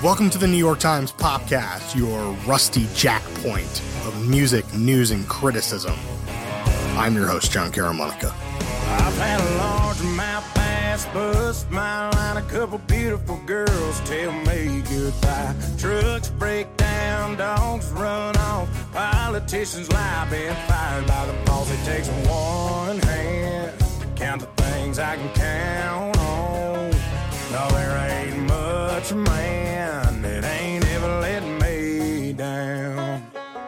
Welcome to the New York Times Popcast, your rusty jack point of music, news, and criticism. I'm your host, John Caramonica. I've had a large amount pass, bus, smile, and a couple beautiful girls tell me goodbye. Trucks break down, dogs run off, politicians lie, been fired by the boss. It takes one hand to count the things I can count on. No, there ain't much man that ain't ever let me down.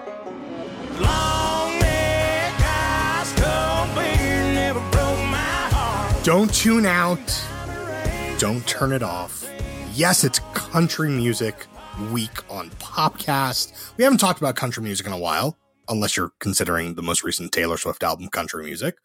Long neck, ice cold beer never broke my heart. Don't tune out. Don't turn it off. Yes, it's country music week on Popcast. We haven't talked about country music in a while, unless you're considering the most recent Taylor Swift album, Country Music.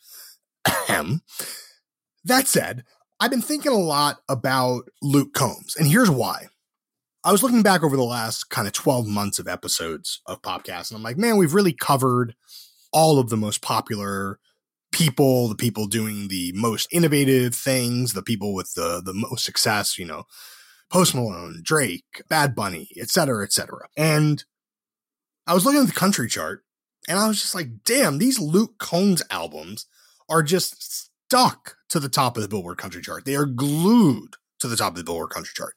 That said, I've been thinking a lot about Luke Combs, and here's why. I was looking back over the last kind of 12 months of episodes of Popcast, and I'm like, man, we've really covered all of the most popular people, the people doing the most innovative things, the people with the most success, you know, Post Malone, Drake, Bad Bunny, et cetera, et cetera. And I was looking at the country chart, and I was just like, damn, these Luke Combs albums are just stuck to the top of the Billboard Country Chart. They are glued to the top of the Billboard Country Chart.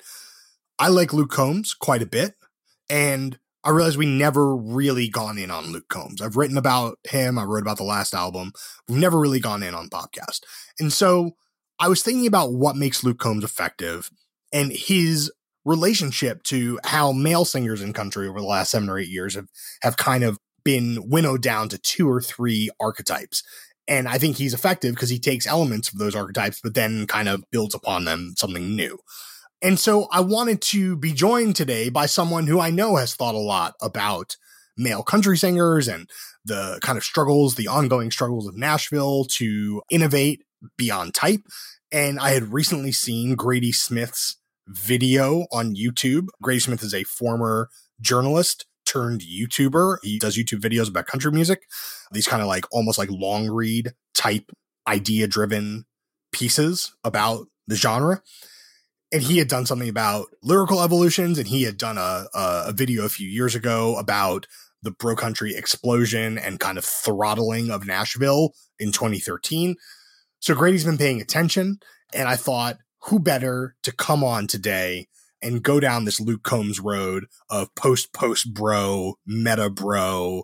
I like Luke Combs quite a bit, and I realized we never really gone in on Luke Combs. I've written about him. I wrote about the last album. We've never really gone in on Popcast. And so I was thinking about what makes Luke Combs effective and his relationship to how male singers in country over the last 7 or 8 years have kind of been winnowed down to 2 or 3 archetypes. And I think he's effective because he takes elements of those archetypes, but then kind of builds upon them something new. And so I wanted to be joined today by someone who I know has thought a lot about male country singers and the kind of struggles, the ongoing struggles of Nashville to innovate beyond type. And I had recently seen Grady Smith's video on YouTube. Grady Smith is a former journalist turned YouTuber. He does YouTube videos about country music. These kind of like almost like long read type idea driven pieces about the genre. And he had done something about lyrical evolutions, and he had done a video a few years ago about the bro country explosion and kind of throttling of Nashville in 2013. So Grady's been paying attention, and I thought, who better to come on today and go down this Luke Combs road of post bro, meta bro,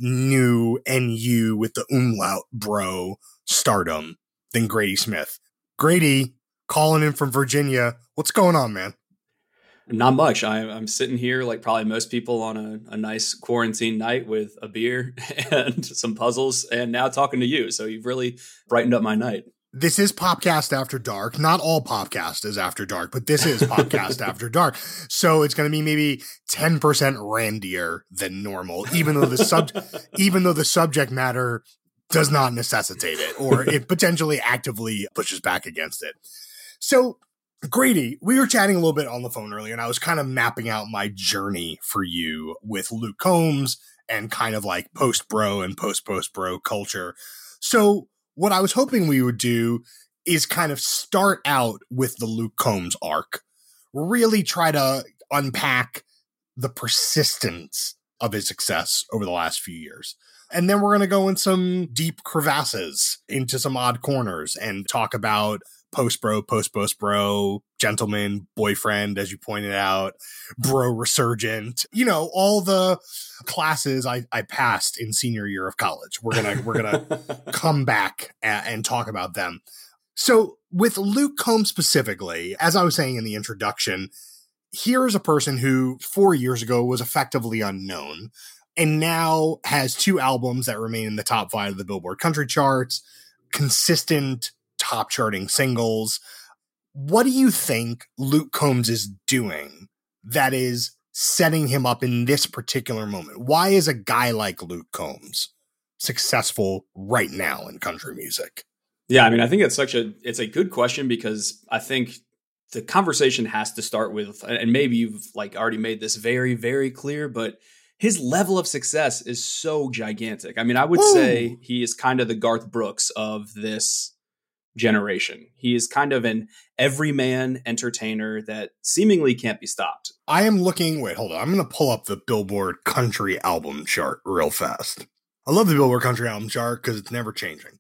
new NU with the umlaut bro stardom than Grady Smith. Grady, calling in from Virginia. What's going on, man? Not much. I'm sitting here like probably most people on a nice quarantine night with a beer and some puzzles and now talking to you. So you've really brightened up my night. This is Popcast After Dark. Not all Popcast is After Dark, but this is Popcast After Dark. So it's going to be maybe 10% randier than normal, even though the subject matter does not necessitate it, or it potentially actively pushes back against it. So Grady, we were chatting a little bit on the phone earlier, and I was kind of mapping out my journey for you with Luke Combs and kind of like post-bro and post-bro culture. So what I was hoping we would do is kind of start out with the Luke Combs arc, really try to unpack the persistence of his success over the last few years. And then we're going to go in some deep crevasses, into some odd corners, and talk about post-bro, post-bro, gentleman, boyfriend, as you pointed out, bro resurgent, you know, all the classes I passed in senior year of college. We're gonna come back and talk about them. So with Luke Combs specifically, as I was saying in the introduction, here's a person who 4 years ago was effectively unknown and now has 2 albums that remain in the top 5 of the Billboard country charts, consistent top charting singles. What do you think Luke Combs is doing that is setting him up in this particular moment? Why is a guy like Luke Combs successful right now in country music? Yeah, I mean, I think it's a good question because I think the conversation has to start with, and maybe you've like already made this very, very clear, but his level of success is so gigantic. I mean, I would say he is kind of the Garth Brooks of this generation. He is kind of an everyman entertainer that seemingly can't be stopped. I am looking, wait, hold on. I'm going to pull up the Billboard Country Album chart real fast. I love the Billboard Country Album chart because it's never changing.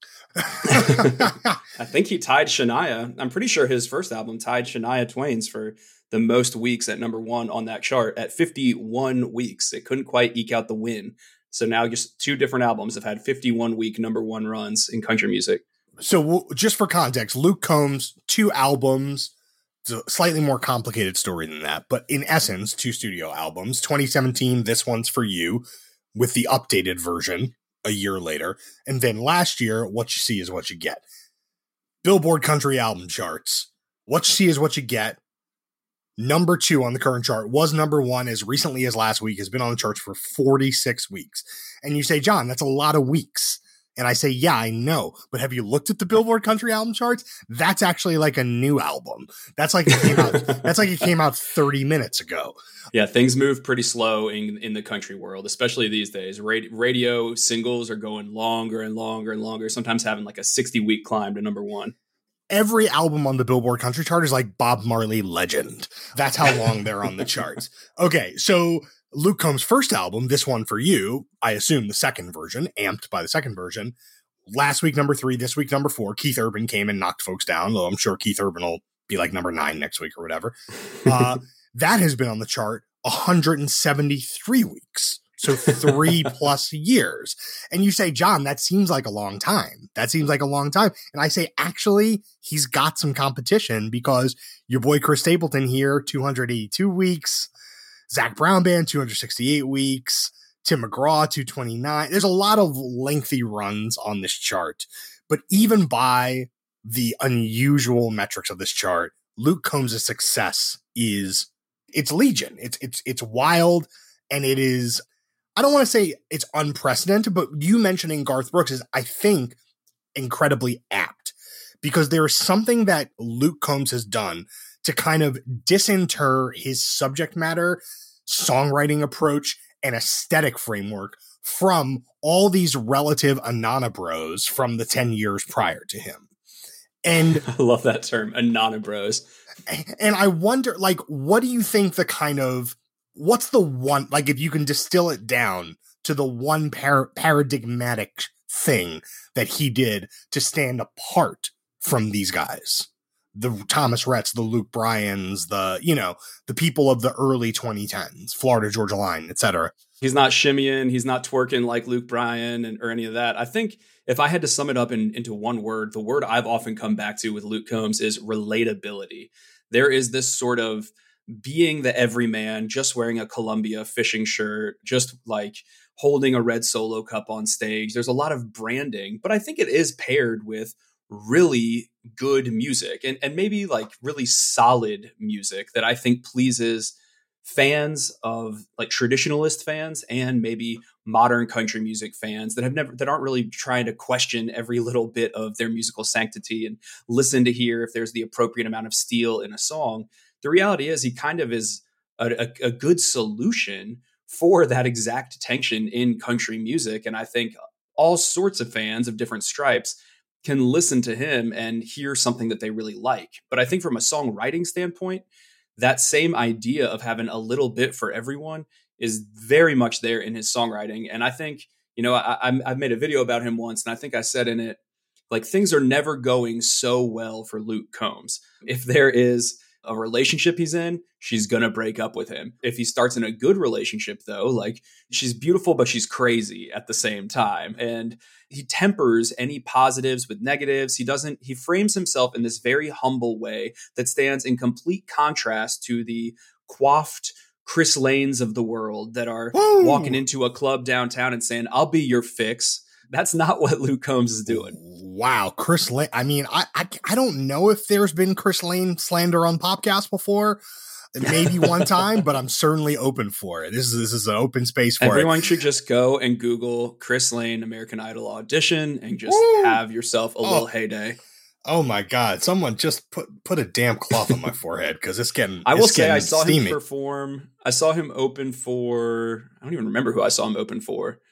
I think he tied Shania. I'm pretty sure his first album tied Shania Twain's for the most weeks at number one on that chart at 51 weeks. It couldn't quite eke out the win. So now just two different albums have had 51 week number one runs in country music. So just for context, Luke Combs, 2 albums. It's a slightly more complicated story than that, but in essence, 2 studio albums. 2017, This One's For You, with the updated version a year later. And then last year, What You See Is What You Get. Billboard Country Album charts. What You See Is What You Get. Number 2 on the current chart, was number 1 as recently as last week, has been on the charts for 46 weeks. And you say, John, that's a lot of weeks. And I say, yeah, I know. But have you looked at the Billboard Country Album charts? That's actually like a new album. That's like it came out. That's like it came out 30 minutes ago. Yeah, things move pretty slow in the country world, especially these days. Radio singles are going longer and longer and longer, sometimes having like a 60-week climb to number 1. Every album on the Billboard Country chart is like Bob Marley Legend. That's how long they're on the charts. Okay, so Luke Combs' first album, This One For You, I assume the second version, amped by the second version. Last week, number 3, this week, number 4. Keith Urban came and knocked folks down, though I'm sure Keith Urban will be like number 9 next week or whatever. That has been on the chart 173 weeks. So 3+ years. And you say, John, that seems like a long time. That seems like a long time. And I say, actually, he's got some competition because your boy Chris Stapleton here, 282 weeks. Zach Brown Band, 268 weeks. Tim McGraw, 229. There's a lot of lengthy runs on this chart. But even by the unusual metrics of this chart, Luke Combs' success is, it's legion. It's wild. And it is, I don't want to say it's unprecedented, but you mentioning Garth Brooks is, I think, incredibly apt. Because there is something that Luke Combs has done to kind of disinter his subject matter, songwriting approach, and aesthetic framework from all these relative Anana bros from the 10 years prior to him. And I love that term, Anana bros. And I wonder, like, what do you think the kind of, what's the one, like, if you can distill it down to the one paradigmatic thing that he did to stand apart from these guys? The Thomas Rhetts, the Luke Bryans, the people of the early 2010s, Florida Georgia Line, etc. He's not shimmying. He's not twerking like Luke Bryan or any of that. I think if I had to sum it up into one word, the word I've often come back to with Luke Combs is relatability. There is this sort of being the everyman, just wearing a Columbia fishing shirt, just like holding a red Solo cup on stage. There's a lot of branding, but I think it is paired with really good music and maybe like really solid music that I think pleases fans of like traditionalist fans and maybe modern country music fans that aren't really trying to question every little bit of their musical sanctity and listen to hear if there's the appropriate amount of steel in a song. The reality is he kind of is a good solution for that exact tension in country music. And I think all sorts of fans of different stripes can listen to him and hear something that they really like. But I think from a songwriting standpoint, that same idea of having a little bit for everyone is very much there in his songwriting. And I think, I've made a video about him once, and I think I said in it, like, things are never going so well for Luke Combs. If there is a relationship he's in, she's going to break up with him. If he starts in a good relationship, though, like, she's beautiful, but she's crazy at the same time. And he tempers any positives with negatives. He frames himself in this very humble way that stands in complete contrast to the coiffed Chris Lanes of the world that are walking into a club downtown and saying, I'll be your fix. That's not what Luke Combs is doing. Wow. Chris Lane. I mean, I don't know if there's been Chris Lane slander on Popcast before. Maybe one time, but I'm certainly open for it. This is an open space for Everyone should just go and Google Chris Lane American Idol audition and just have yourself a little heyday. Oh my God. Someone just put a damn cloth on my forehead because it's getting I will say I saw steamy. him perform. I saw him open for, I don't even remember who I saw him open for.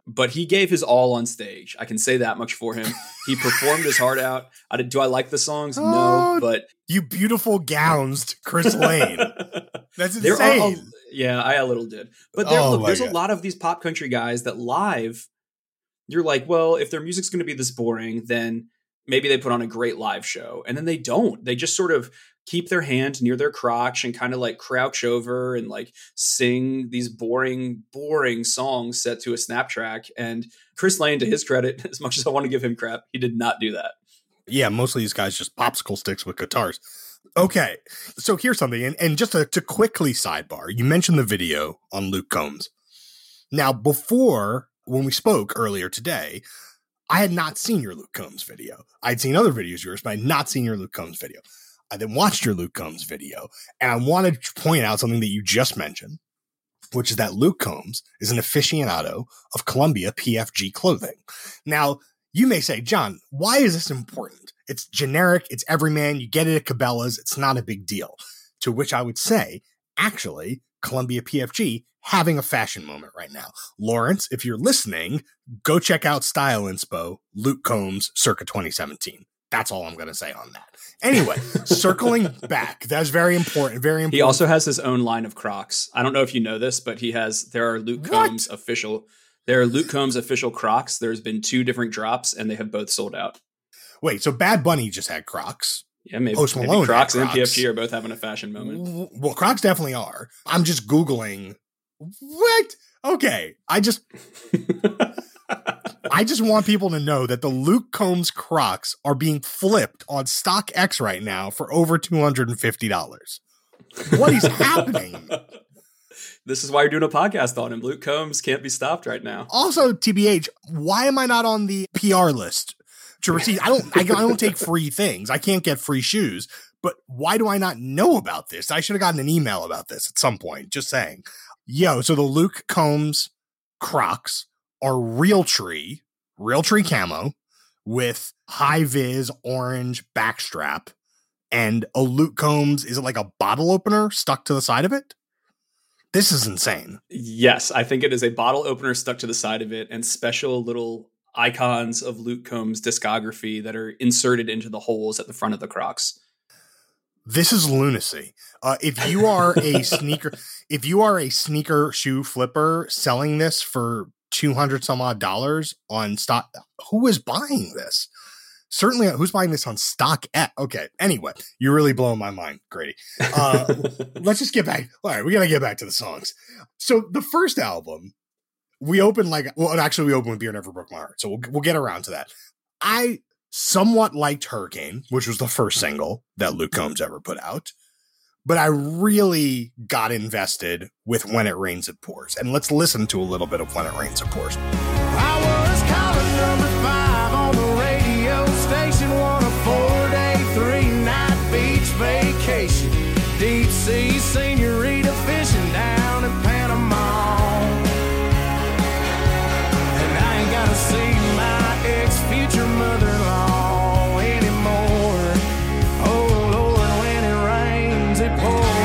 but he gave his all on stage. I can say that much for him. He performed his heart out. Do I like the songs? No, but you beautiful gowns, Chris Lane. That's insane. I a little did. But there's a lot of these pop country guys that live, you're like, well, if their music's going to be this boring, then maybe they put on a great live show. And then they don't. They just sort of keep their hand near their crotch and kind of like crouch over and like sing these boring songs set to a snap track. And Chris Lane, to his credit, as much as I want to give him crap, he did not do that. Yeah, most of these guys just popsicle sticks with guitars. Okay, so here's something, and just to quickly sidebar, you mentioned the video on Luke Combs. Now, before, when we spoke earlier today, I had not seen your Luke Combs video. I'd seen other videos of yours, but I had not seen your Luke Combs video. I then watched your Luke Combs video, and I wanted to point out something that you just mentioned, which is that Luke Combs is an aficionado of Columbia PFG clothing. Now, you may say, John, why is this important? It's generic. It's everyman. You get it at Cabela's. It's not a big deal. To which I would say, actually, Columbia PFG having a fashion moment right now. Lawrence, if you're listening, go check out Style Inspo, Luke Combs, circa 2017. That's all I'm going to say on that. Anyway, circling back, that's very important. Very important. He also has his own line of Crocs. I don't know if you know this, but there are Luke Combs official Crocs. There's been 2 different drops, and they have both sold out. Wait, so Bad Bunny just had Crocs. Yeah, maybe Malone Crocs and PFG are both having a fashion moment. Well, Crocs definitely are. I'm just Googling. What? Okay. I just want people to know that the Luke Combs Crocs are being flipped on StockX right now for over $250. What is happening? This is why you're doing a podcast on him. Luke Combs can't be stopped right now. Also, TBH, why am I not on the PR list to receive? I don't take free things. I can't get free shoes. But why do I not know about this? I should have gotten an email about this at some point. Just saying. Yo, so the Luke Combs Crocs are Realtree camo with high-vis orange backstrap and a Luke Combs, is it like a bottle opener stuck to the side of it? This is insane. Yes, I think it is a bottle opener stuck to the side of it and special little icons of Luke Combs' discography that are inserted into the holes at the front of the Crocs. This is lunacy. If you are a sneaker shoe flipper selling this for $200 some odd on stock, who is buying this? Certainly, who's buying this on StockX? Okay. Anyway, you're really blowing my mind, Grady. Let's just get back. All right, we got to get back to the songs. So the first album, we opened with Beer Never Broke My Heart. So we'll get around to that. I somewhat liked Hurricane, which was the first single that Luke Combs ever put out. But I really got invested with When It Rains, It Pours. And let's listen to a little bit of When It Rains, It Pours. I was calling number 5 on the radio station, on a 4-day, 3-night beach vacation. Deep sea senorita fishing down in Panama. And I ain't gotta see my ex-future mother-in-law anymore. Oh Lord, when it rains, it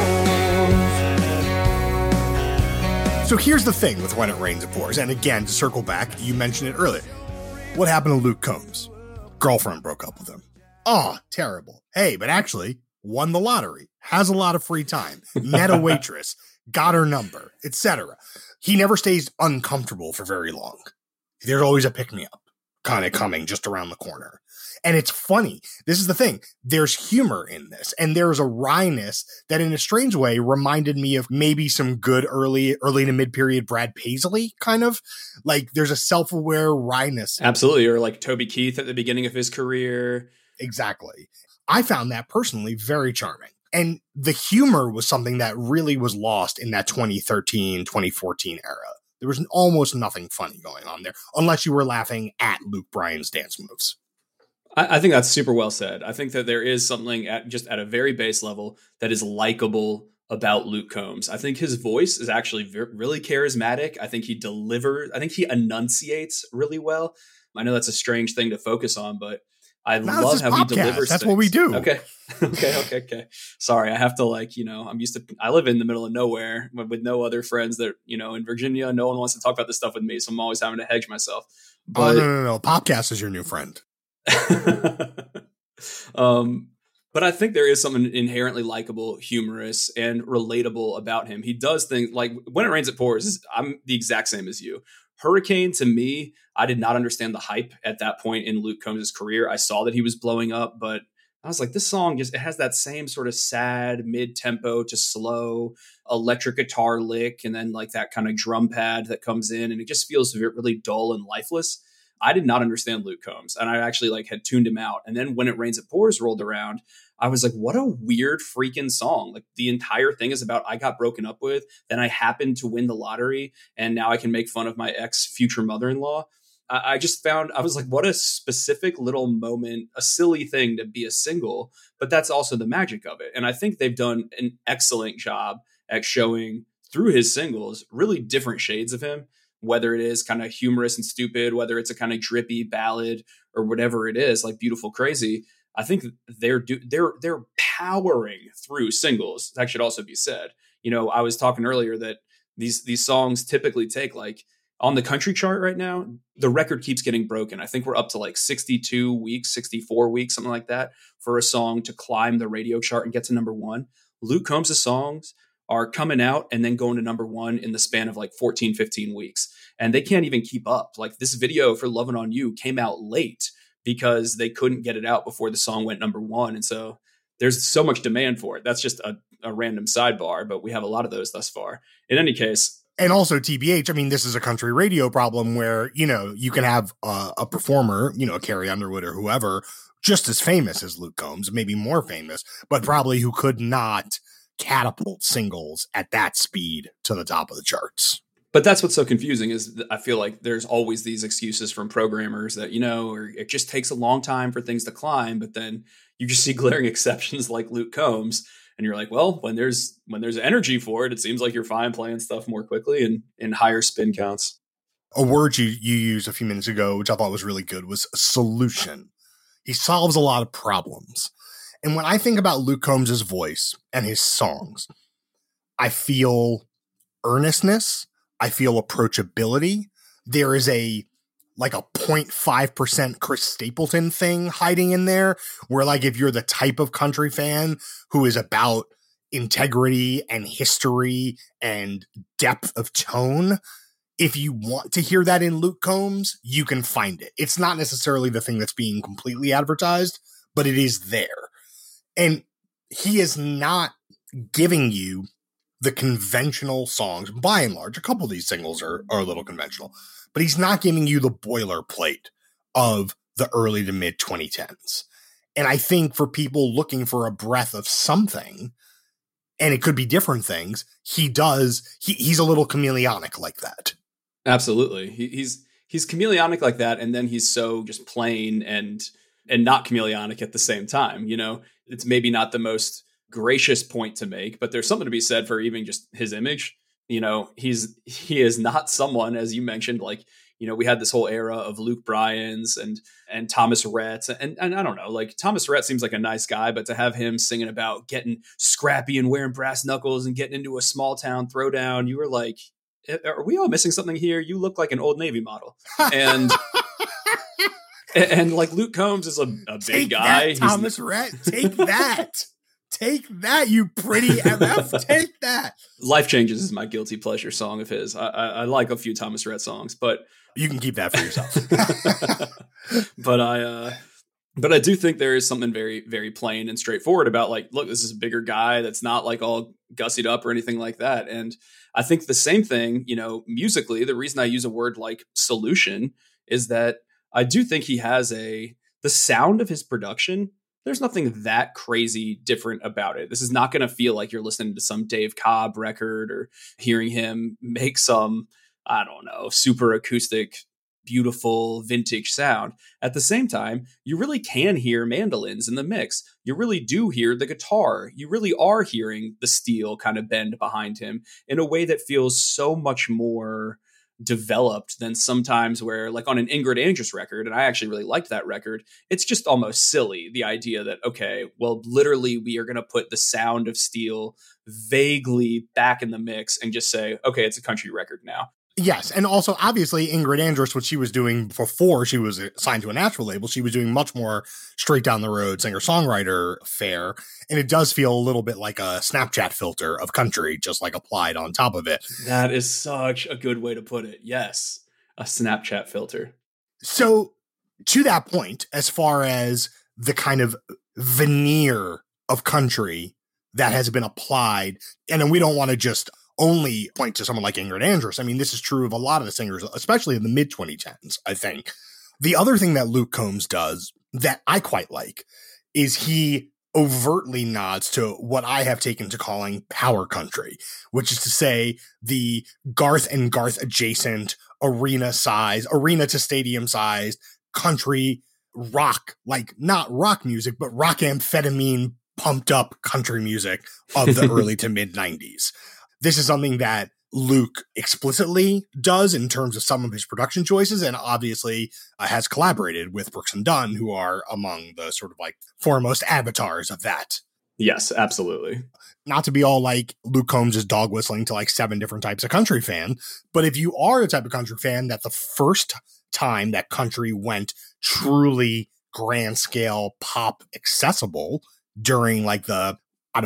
pours. So here's the thing with When It Rains, It Pours. And again, to circle back, you mentioned it earlier. What happened to Luke Combs? Girlfriend broke up with him. Oh, terrible. Hey, but actually won the lottery, has a lot of free time, met a waitress, got her number, etc. He never stays uncomfortable for very long. There's always a pick-me-up kind of coming just around the corner. And it's funny. This is the thing. There's humor in this. And there's a wryness that in a strange way reminded me of maybe some good early to mid-period Brad Paisley kind of. Like there's a self-aware wryness. Absolutely. Or like Toby Keith at the beginning of his career. Exactly. I found that personally very charming. And the humor was something that really was lost in that 2013, 2014 era. There was almost nothing funny going on there, unless you were laughing at Luke Bryan's dance moves. I think that's super well said. I think that there is something at a very base level that is likable about Luke Combs. I think his voice is actually really charismatic. I think he enunciates really well. I know that's a strange thing to focus on, but I Now love this is how he podcast. delivers That's things. what we do. Okay. Okay. Sorry. I have to I live in the middle of nowhere with no other friends that, in Virginia, no one wants to talk about this stuff with me. So I'm always having to hedge myself. But no. Podcast is your new friend. But I think there is something inherently likable, humorous, and relatable about him. He does things like When It Rains, It Pours. I'm the exact same as you. Hurricane, to me, I did not understand the hype at that point in Luke Combs' career. I saw that he was blowing up, but I was like, this song it has that same sort of sad mid-tempo to slow electric guitar lick, and then like that kind of drum pad that comes in, and it just feels really dull and lifeless. I did not understand Luke Combs, and I actually had tuned him out. And then When It Rains, It Pours rolled around. I was like, what a weird freaking song. Like the entire thing is about I got broken up with, then I happened to win the lottery, and now I can make fun of my ex future mother-in-law. I just found, I was like, what a specific little moment, a silly thing to be a single, but that's also the magic of it. And I think they've done an excellent job at showing through his singles really different shades of him, whether it is kind of humorous and stupid, whether it's a kind of drippy ballad or whatever it is, like Beautiful Crazy. I think they're powering through singles. That should also be said. I was talking earlier that these songs typically take on the country chart right now, the record keeps getting broken. I think we're up to 62 weeks, 64 weeks, something like that, for a song to climb the radio chart and get to number one. Luke Combs' songs are coming out and then going to number one in the span of 14, 15 weeks. And they can't even keep up. This video for Lovin' On You came out late because they couldn't get it out before the song went number one. And so there's so much demand for it. That's just a random sidebar, but we have a lot of those thus far. In any case. And also TBH, I mean, this is a country radio problem where, you can have a performer, Carrie Underwood or whoever, just as famous as Luke Combs, maybe more famous, but probably who could not catapult singles at that speed to the top of the charts. But that's what's so confusing is I feel like there's always these excuses from programmers that, or it just takes a long time for things to climb. But then you just see glaring exceptions like Luke Combs. And you're like, well, when there's energy for it, it seems like you're fine playing stuff more quickly and in higher spin counts. A word you used a few minutes ago, which I thought was really good, was solution. He solves a lot of problems. And when I think about Luke Combs' voice and his songs, I feel earnestness. I feel approachability. There is a 0.5% Chris Stapleton thing hiding in there where if you're the type of country fan who is about integrity and history and depth of tone, if you want to hear that in Luke Combs, you can find it. It's not necessarily the thing that's being completely advertised, but it is there. And he is not giving you the conventional songs. By and large, a couple of these singles are a little conventional, but he's not giving you the boilerplate of the early to mid 2010s. And I think for people looking for a breath of something, and it could be different things, he's a little chameleonic like that. Absolutely. He's chameleonic like that. And then he's so just plain and not chameleonic at the same time. It's maybe not the most gracious point to make, but there's something to be said for even just his image. He is not someone, as you mentioned, we had this whole era of Luke Bryan's and Thomas Rhett. And I don't know, Thomas Rhett seems like a nice guy, but to have him singing about getting scrappy and wearing brass knuckles and getting into a small town throwdown, you were like, are we all missing something here? You look like an Old Navy model. And and Luke Combs is a big Take guy. That, Thomas Rhett, take that. Take that, you pretty MF. Take that. Life Changes is my guilty pleasure song of his. I like a few Thomas Rhett songs, but you can keep that for yourself. But I do think there is something very, very plain and straightforward about look, this is a bigger guy that's not all gussied up or anything like that. And I think the same thing, musically, the reason I use a word like solution is that I do think he has the sound of his production. There's nothing that crazy different about it. This is not going to feel like you're listening to some Dave Cobb record or hearing him make some, I don't know, super acoustic, beautiful vintage sound. At the same time, you really can hear mandolins in the mix. You really do hear the guitar. You really are hearing the steel kind of bend behind him in a way that feels so much more developed than sometimes where, like on an Ingrid Andress record, and I actually really liked that record, it's just almost silly, the idea that, okay, well, literally we are going to put the sound of steel vaguely back in the mix and just say, okay, it's a country record now. Yes, and also, obviously, Ingrid Andress, what she was doing before she was signed to a Nashville label, she was doing much more straight down the road singer-songwriter fare, and it does feel a little bit like a Snapchat filter of country, just like applied on top of it. That is such a good way to put it. Yes, a Snapchat filter. So, to that point, as far as the kind of veneer of country that has been applied, and then we don't want to just only point to someone like Ingrid Andress. I mean, this is true of a lot of the singers, especially in the mid-2010s, I think. The other thing that Luke Combs does that I quite like is he overtly nods to what I have taken to calling power country, which is to say the Garth and Garth adjacent arena to stadium sized country rock, like not rock music, but rock amphetamine pumped up country music of the early to mid 90s. This is something that Luke explicitly does in terms of some of his production choices, and obviously has collaborated with Brooks and Dunn, who are among the sort of like foremost avatars of that. Yes, absolutely. Not to be all like Luke Combs is dog whistling to like 7 different types of country fan, but if you are the type of country fan that the first time that country went truly grand scale pop accessible during like the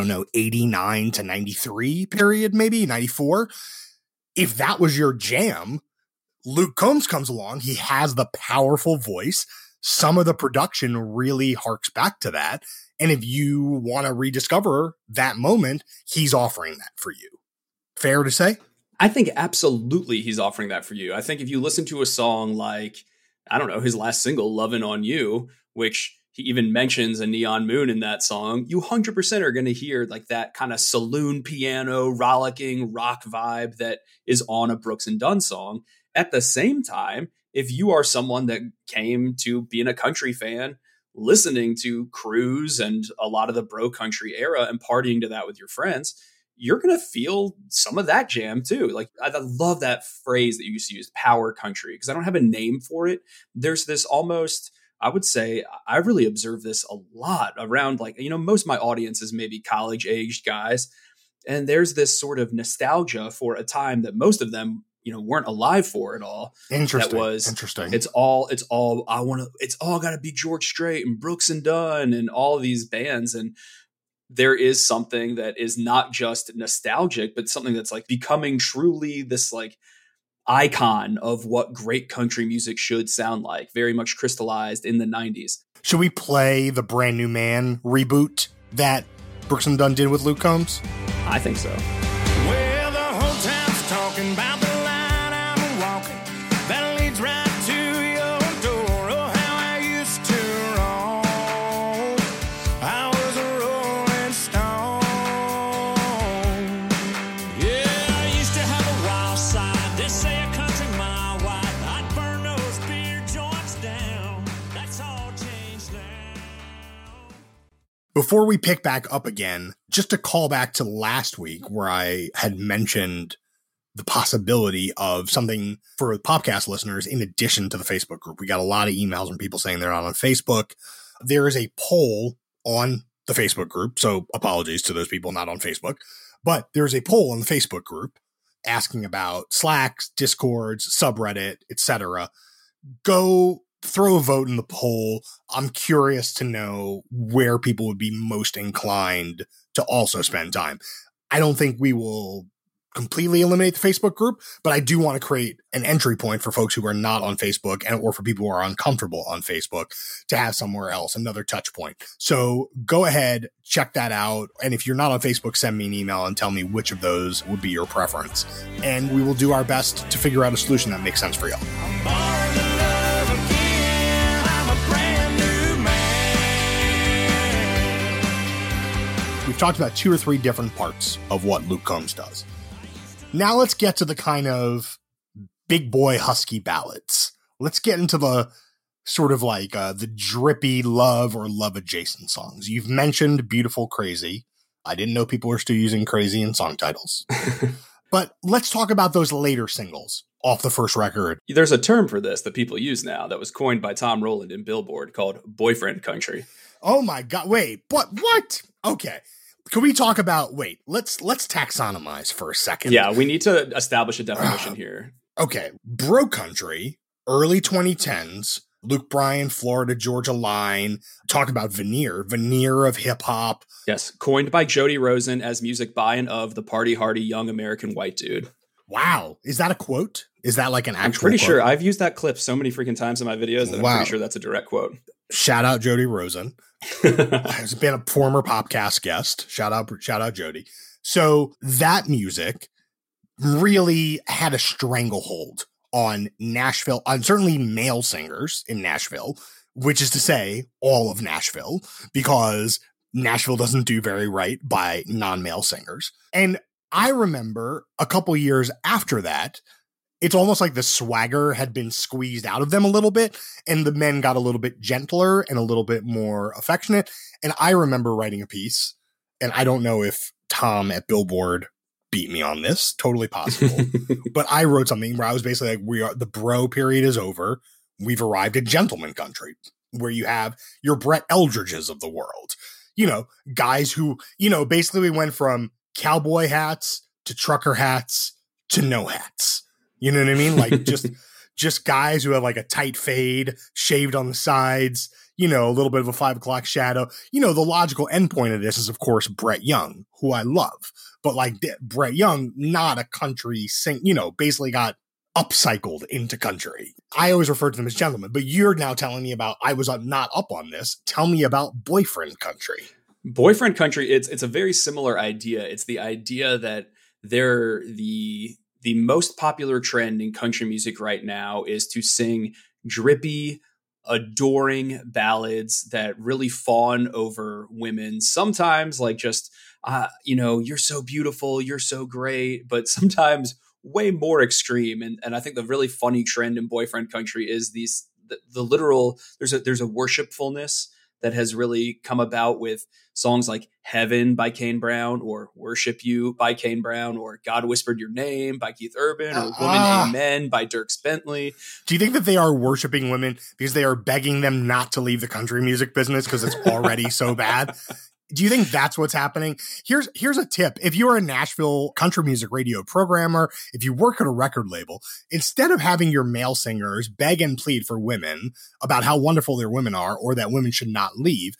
89 to 93 period, maybe 94. If that was your jam, Luke Combs comes along. He has the powerful voice. Some of the production really harks back to that. And if you want to rediscover that moment, he's offering that for you. Fair to say? I think absolutely he's offering that for you. I think if you listen to a song like, I don't know, his last single, Lovin' on You, which he even mentions a neon moon in that song, you 100% are going to hear like that kind of saloon piano, rollicking rock vibe that is on a Brooks and Dunn song. At the same time, if you are someone that came to being a country fan, listening to Cruise and a lot of the bro country era and partying to that with your friends, you're going to feel some of that jam too. Like, I love that phrase that you used to use, power country, because I don't have a name for it. There's this almost, I would say, I really observe this a lot around, like, most of my audience is maybe college aged guys. And there's this sort of nostalgia for a time that most of them, weren't alive for at all. Interesting. That was interesting. It's all got to be George Strait and Brooks and Dunn and all of these bands. And there is something that is not just nostalgic, but something that's like becoming truly this like icon of what great country music should sound like, very much crystallized in the 90s. Should we play the Brand New Man reboot that Brooks and Dunn did with Luke Combs? I think so. Well, the whole town's talking about the line I'm walking that leads right to your door. Oh, how I used to roam. I was a rolling stone. Yeah, I used to have a wild side. They say a country mile wide. I'd burn those beer joints down. That's all changed now. Before we pick back up again, just to call back to last week where I had mentioned the possibility of something for podcast listeners in addition to the Facebook group. We got a lot of emails from people saying they're not on Facebook. There is a poll on the Facebook group, so apologies to those people not on Facebook, but there's a poll in the Facebook group asking about Slacks, Discords, subreddit, etc. Go throw a vote in the poll. I'm curious to know where people would be most inclined to also spend time. I don't think we will completely eliminate the Facebook group, but I do want to create an entry point for folks who are not on Facebook or for people who are uncomfortable on Facebook to have somewhere else, another touch point. So go ahead, check that out. And if you're not on Facebook, send me an email and tell me which of those would be your preference. And we will do our best to figure out a solution that makes sense for y'all. We've talked about 2 or 3 different parts of what Luke Combs does. Now let's get to the kind of big boy husky ballads. Let's get into the sort of like the drippy love or love adjacent songs. You've mentioned Beautiful Crazy. I didn't know people were still using crazy in song titles. But let's talk about those later singles off the first record. There's a term for this that people use now that was coined by Tom Rowland in Billboard called boyfriend country. Oh my God. Wait, but what? Okay. Can we talk about, let's taxonomize for a second. Yeah, we need to establish a definition here. Okay. Bro country, early 2010s, Luke Bryan, Florida Georgia Line, talk about veneer of hip hop. Yes, coined by Jody Rosen as music by and of the party hardy young American white dude. Wow. Is that a quote? Is that like an actual I'm pretty quote? sure I've used that clip so many freaking times in my videos that I'm pretty sure that's a direct quote. Shout out Jody Rosen. Has been a former Popcast guest. Shout out Jody. So that music really had a stranglehold on Nashville, on certainly male singers in Nashville, which is to say all of Nashville, because Nashville doesn't do very right by non-male singers. And I remember a couple years after that, it's almost like the swagger had been squeezed out of them a little bit, and the men got a little bit gentler and a little bit more affectionate. And I remember writing a piece, and I don't know if Tom at Billboard beat me on this, totally possible. But I wrote something where I was basically like, the bro period is over. We've arrived at gentleman country, where you have your Brett Eldridges of the world, guys who, basically we went from cowboy hats to trucker hats to no hats. You know what I mean? Like just guys who have like a tight fade, shaved on the sides, a little bit of a 5 o'clock shadow. The logical endpoint of this is, of course, Brett Young, who I love. But like Brett Young, not a country basically got upcycled into country. I always refer to them as gentlemen, but you're now telling me about, I was not up on this. Tell me about boyfriend country. Boyfriend country, it's a very similar idea. It's the idea that they're the most popular trend in country music right now is to sing drippy, adoring ballads that really fawn over women. Sometimes like just, you're so beautiful, you're so great, but sometimes way more extreme. And I think the really funny trend in boyfriend country is the literal, there's a worshipfulness that has really come about with songs like Heaven by Kane Brown, or Worship You by Kane Brown, or God Whispered Your Name by Keith Urban, or Woman Amen by Dierks Bentley. Do you think that they are worshiping women because they are begging them not to leave the country music business because it's already so bad? Do you think that's what's happening? Here's a tip. If you are a Nashville country music radio programmer, if you work at a record label, instead of having your male singers beg and plead for women about how wonderful their women are or that women should not leave,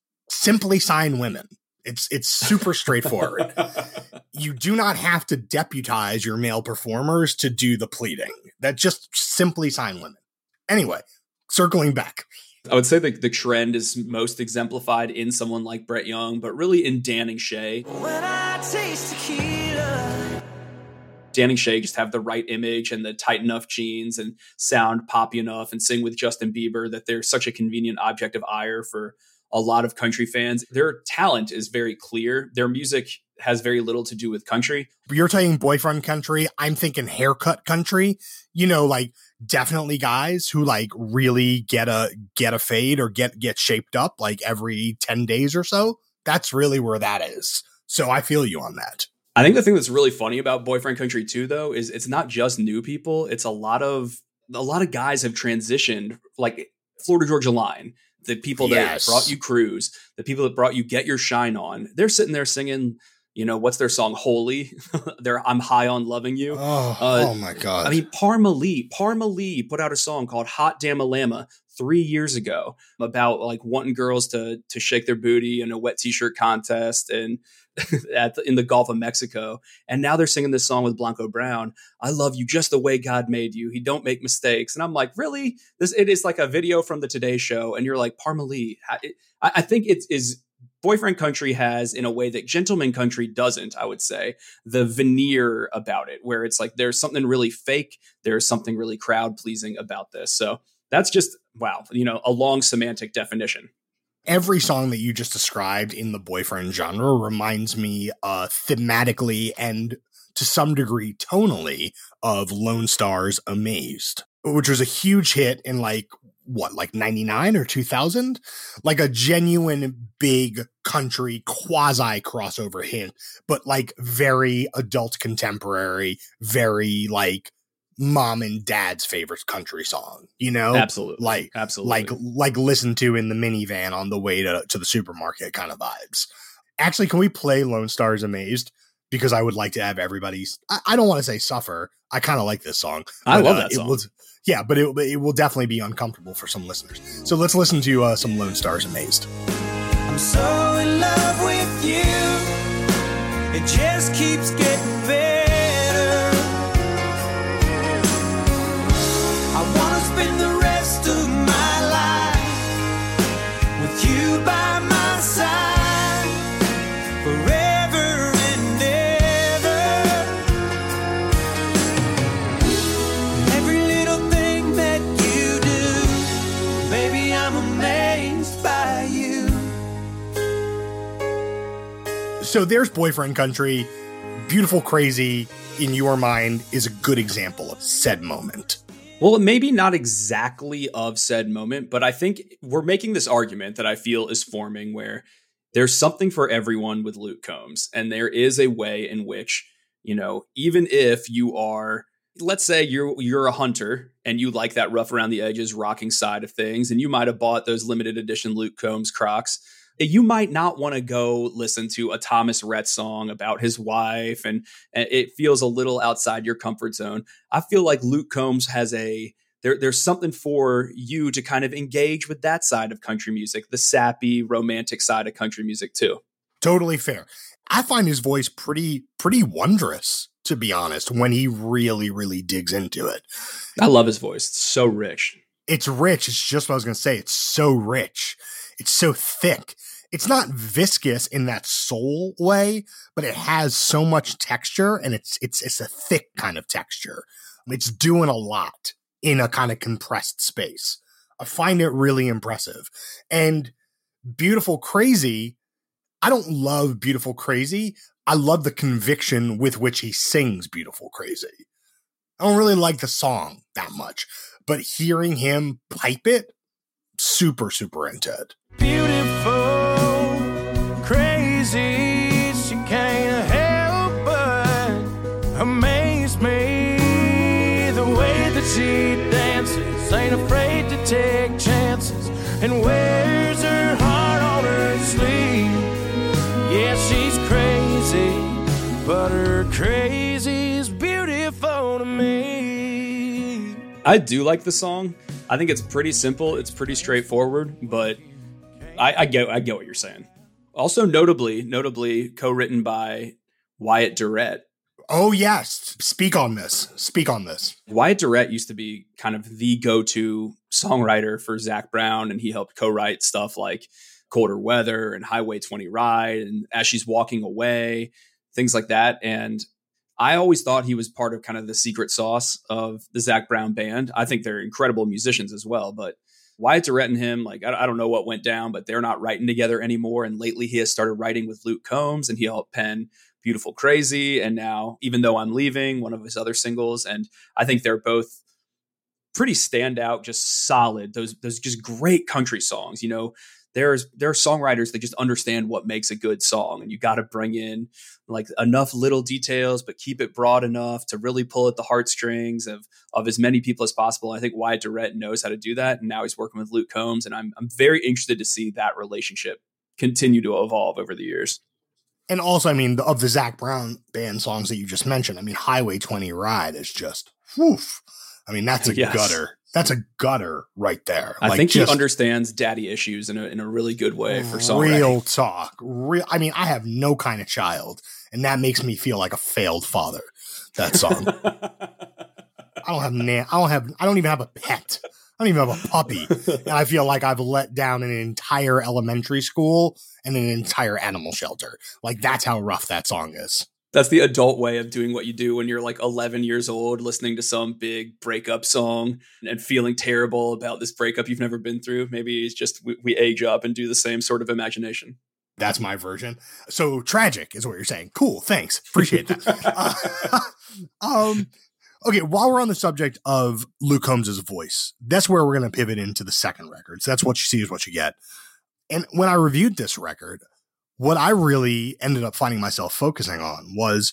simply sign women. It's super straightforward. You do not have to deputize your male performers to do the pleading. That just simply sign women. Anyway, circling back. I would say the trend is most exemplified in someone like Brett Young, but really in Dan and Shay. When I taste tequila. Dan and Shay just have the right image and the tight enough jeans and sound poppy enough and sing with Justin Bieber that they're such a convenient object of ire for a lot of country fans. Their talent is very clear. Their music has very little to do with country. You're saying boyfriend country. I'm thinking haircut country, like definitely guys who like really get a fade or get shaped up like every 10 days or so. That's really where that is. So I feel you on that. I think the thing that's really funny about boyfriend country too, though, is it's not just new people. It's a lot of guys have transitioned, like Florida Georgia Line. The people that brought you Cruise, the people that brought you Get Your Shine On, they're sitting there singing, what's their song? Holy. I'm High on Loving You. Oh my God. I mean, Parma Lee put out a song called Hot Damn Alama 3 years ago about like wanting girls to shake their booty in a wet t-shirt contest and in the Gulf of Mexico. And now they're singing this song with Blanco Brown. I love you just the way God made you. He don't make mistakes. And I'm like, really? It is like a video from the Today Show. And you're like, Parma Lee. I think it is boyfriend country has, in a way that gentleman country doesn't, I would say, the veneer about it, where it's like there's something really fake. There's something really crowd pleasing about this. So that's just, wow, a long semantic definition. Every song that you just described in the boyfriend genre reminds me thematically and to some degree tonally of Lone Star's Amazed, which was a huge hit in like what, like 99 or 2000? Like a genuine big country quasi crossover hit, but like very adult contemporary, very like mom and dad's favorite country song, you know? Absolutely. Like listen to in the minivan on the way to the supermarket kind of vibes. Actually, can we play Lone Star's Amazed? Because I would like to have everybody's, I don't want to say suffer. I kind of like this song. I love that song. But it will definitely be uncomfortable for some listeners. So let's listen to some Lone Star's Amazed. I'm so in love with you. It just keeps getting better. I want to spend the rest of my life with you by my side forever and ever. Every little thing that you do, baby, I'm amazed by you. So there's Boyfriend Country. Beautiful Crazy, in your mind, is a good example of said moment. Well, maybe not exactly of said moment, but I think we're making this argument that I feel is forming where there's something for everyone with Luke Combs. And there is a way in which, you know, even if you are, let's say you're a hunter and you like that rough around the edges rocking side of things, and you might have bought those limited edition Luke Combs Crocs, you might not want to go listen to a Thomas Rhett song about his wife, and it feels a little outside your comfort zone. I feel like Luke Combs has there's something for you to kind of engage with that side of country music, the sappy, romantic side of country music too. Totally fair. I find his voice pretty wondrous, to be honest, when he really, really digs into it. I love his voice. It's so rich. It's rich. It's just what I was going to say. It's so rich. It's so thick. It's not viscous in that soul way, but it has so much texture, and it's a thick kind of texture. It's doing a lot in a kind of compressed space. I find it really impressive. And Beautiful Crazy, I don't love Beautiful Crazy. I love the conviction with which he sings Beautiful Crazy. I don't really like the song that much, but hearing him pipe it, super, super into it. Beautiful, crazy, she can't help but amaze me. The way that she dances, ain't afraid to take chances, and wears her heart on her sleeve. Yeah, she's crazy, but her crazy's beautiful to me. I do like the song. I think it's pretty simple. It's pretty straightforward, but I get what you're saying. Also, notably co-written by Wyatt Durrett. Oh, yes. Speak on this. Wyatt Durrett used to be kind of the go-to songwriter for Zac Brown, and he helped co-write stuff like Colder Weather and Highway 20 Ride and As She's Walking Away, things like that. And I always thought he was part of kind of the secret sauce of the Zac Brown band. I think they're incredible musicians as well, but Wyatt Durrett and him, like, I don't know what went down, but they're not writing together anymore. And lately he has started writing with Luke Combs, and he helped pen Beautiful Crazy. And now Even Though I'm Leaving, one of his other singles. And I think they're both pretty standout, just solid. Those just great country songs. You know, there are songwriters that just understand what makes a good song, and you got to bring in like enough little details, but keep it broad enough to really pull at the heartstrings of as many people as possible. I think Wyatt Durrett knows how to do that, and now he's working with Luke Combs, and I'm very interested to see that relationship continue to evolve over the years. And also, I mean, of the Zac Brown band songs that you just mentioned, I mean, Highway 20 Ride is just woof. I mean, that's a gutter. That's a gutter right there. I think he understands daddy issues in a really good way for songwriting. Real talk. I mean, I have no kind of child, and that makes me feel like a failed father. That song. I don't even have a pet. I don't even have a puppy. And I feel like I've let down an entire elementary school and an entire animal shelter. Like, that's how rough that song is. That's the adult way of doing what you do when you're like 11 years old, listening to some big breakup song and feeling terrible about this breakup you've never been through. Maybe it's just we age up and do the same sort of imagination. That's my version. So tragic is what you're saying. Cool. Thanks. Appreciate that. Okay, while we're on the subject of Luke Combs' voice, that's where we're going to pivot into the second record. So that's what you see is what you get. And when I reviewed this record, what I really ended up finding myself focusing on was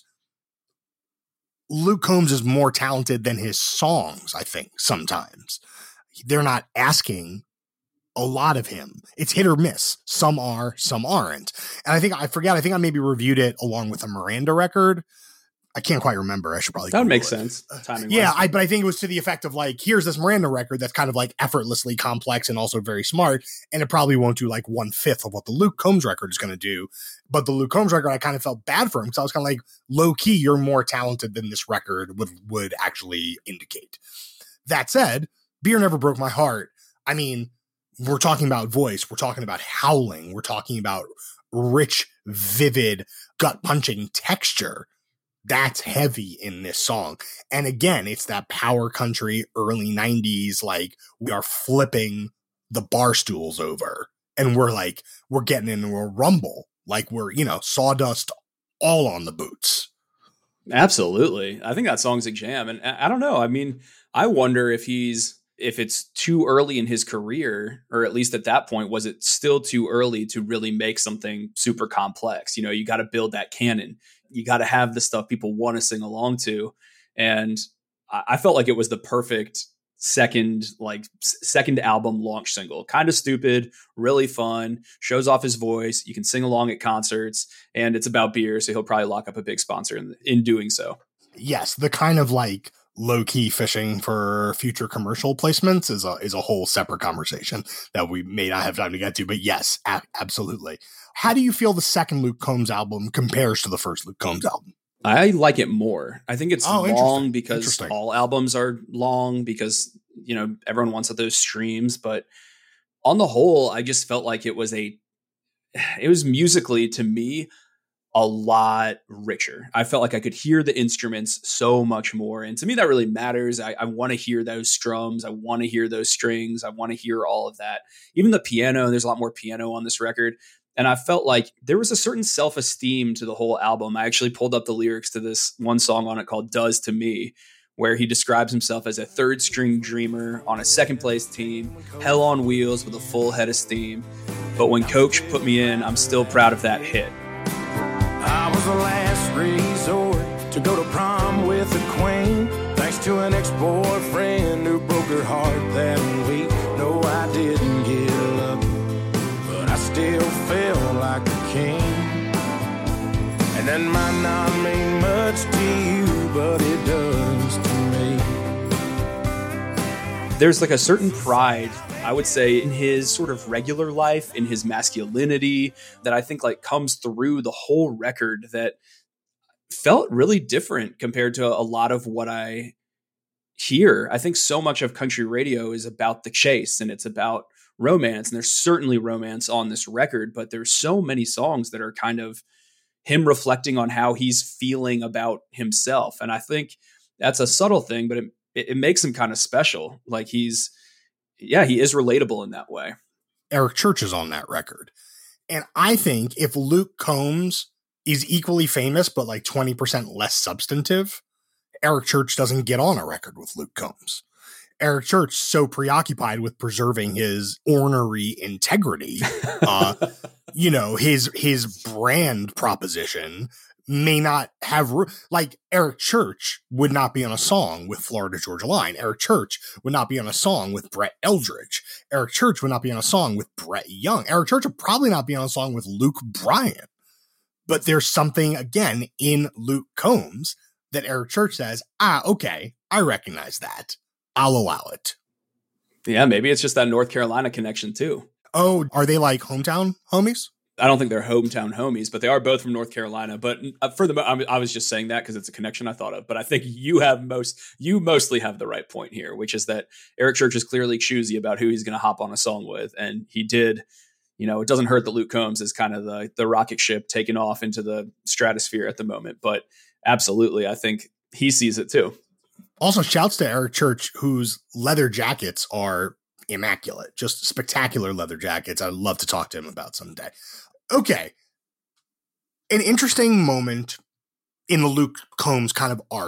Luke Combs is more talented than his songs, I think, sometimes. They're not asking a lot of him. It's hit or miss. Some are, some aren't. And I think I maybe reviewed it along with a Miranda record. I can't quite remember. I should probably. That would make sense. Yeah, but I think it was to the effect of like, here's this Miranda record that's kind of like effortlessly complex and also very smart, and it probably won't do like 1/5 of what the Luke Combs record is going to do. But the Luke Combs record, I kind of felt bad for him because I was kind of like, low key, you're more talented than this record would actually indicate. That said, Beer Never Broke My Heart. I mean, we're talking about voice, we're talking about howling, we're talking about rich, vivid, gut punching texture. That's heavy in this song. And again, it's that power country, early 90s, like we are flipping the bar stools over and we're getting into a rumble. Like we're, sawdust all on the boots. Absolutely. I think that song's a jam. And I don't know. I mean, I wonder if it's too early in his career, or at least at that point, was it still too early to really make something super complex? You got to build that canon. You got to have the stuff people want to sing along to. And I felt like it was the perfect second album launch single. Kind of stupid, really fun, shows off his voice. You can sing along at concerts, and it's about beer. So he'll probably lock up a big sponsor in doing so. Yes. The kind of like low-key fishing for future commercial placements is a whole separate conversation that we may not have time to get to, but yes, absolutely. How do you feel the second Luke Combs album compares to the first Luke Combs album? I like it more. I think it's long because all albums are long because, everyone wants those streams, but on the whole, I just felt like it was musically, to me, a lot richer. I felt like I could hear the instruments so much more. And to me, that really matters. I want to hear those strums. I want to hear those strings. I want to hear all of that. Even the piano, there's a lot more piano on this record. And I felt like there was a certain self-esteem to the whole album. I actually pulled up the lyrics to this one song on it called Does to Me, where he describes himself as a third string dreamer on a second place team, hell on wheels with a full head of steam. But when coach put me in, I'm still proud of that hit. I was the last resort to go to prom with the queen, thanks to an ex-boyfriend who broke her heart that week. No, I didn't get love, but I still felt like a king. And that might not mean much to you, but it does to me. There's like a certain pride, I would say, in his sort of regular life, in his masculinity, that I think like comes through the whole record that felt really different compared to a lot of what I hear. I think so much of country radio is about the chase and it's about romance. And there's certainly romance on this record, but there's so many songs that are kind of him reflecting on how he's feeling about himself. And I think that's a subtle thing, but it makes him kind of special. Like he is relatable in that way. Eric Church is on that record. And I think if Luke Combs is equally famous, but like 20% less substantive, Eric Church doesn't get on a record with Luke Combs. Eric Church so preoccupied with preserving his ornery integrity, his brand proposition may not have like Eric Church would not be on a song with Florida Georgia Line. Eric Church would not be on a song with Brett Eldridge. Eric Church would not be on a song with Brett Young. Eric Church would probably not be on a song with Luke Bryan. But there's something again in Luke Combs that Eric Church says, okay, I recognize that. I'll allow it. Yeah, maybe it's just that North Carolina connection too. Oh, are they like hometown homies? I don't think they're hometown homies, but they are both from North Carolina. But I was just saying that because it's a connection I thought of. But I think you mostly have the right point here, which is that Eric Church is clearly choosy about who he's going to hop on a song with. And he did, it doesn't hurt that Luke Combs is kind of the rocket ship taking off into the stratosphere at the moment. But absolutely, I think he sees it too. Also, shouts to Eric Church, whose leather jackets are immaculate, just spectacular leather jackets. I'd love to talk to him about someday. Okay. An interesting moment in the Luke Combs kind of arc.